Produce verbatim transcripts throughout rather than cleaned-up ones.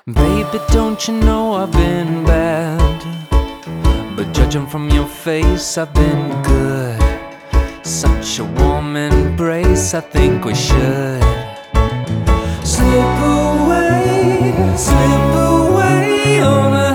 Baby, don't you know I've been bad? But judging from your face, I've been good. Such a warm embrace, I think we should slip away, slip away on a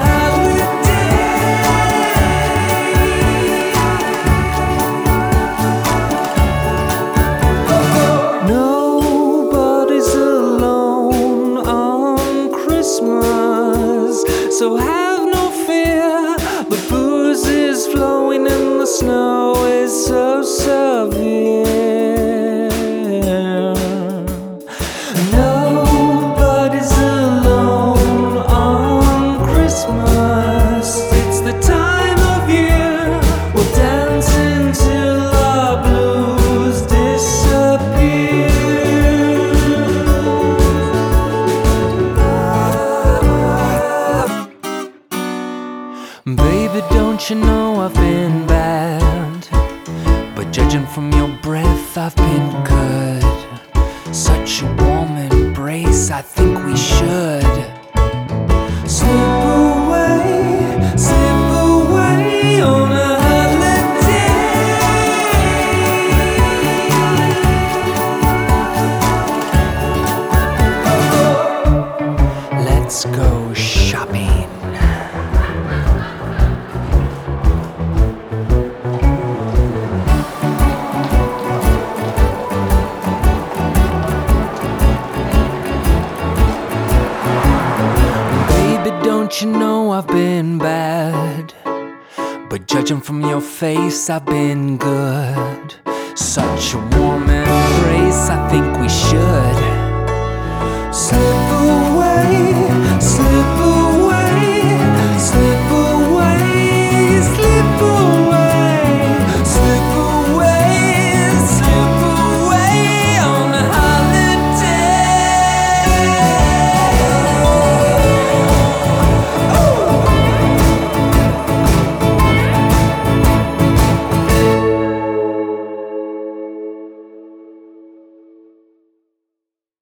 holiday. Nobody's alone on Christmas, so have no fear. But booze is flowing and the snow is so severe. Nobody's alone on Christmas. It's the time of year we'll dance until our blues disappear. Baby, don't you know I've been bad? But judging from your breath, I've been good. Such a warm embrace, I think we should slip away, slip away on a holiday. Let's go shopping. Don't you know I've been bad? But judging from your face, I've been good. Such a warm embrace, I think we should. So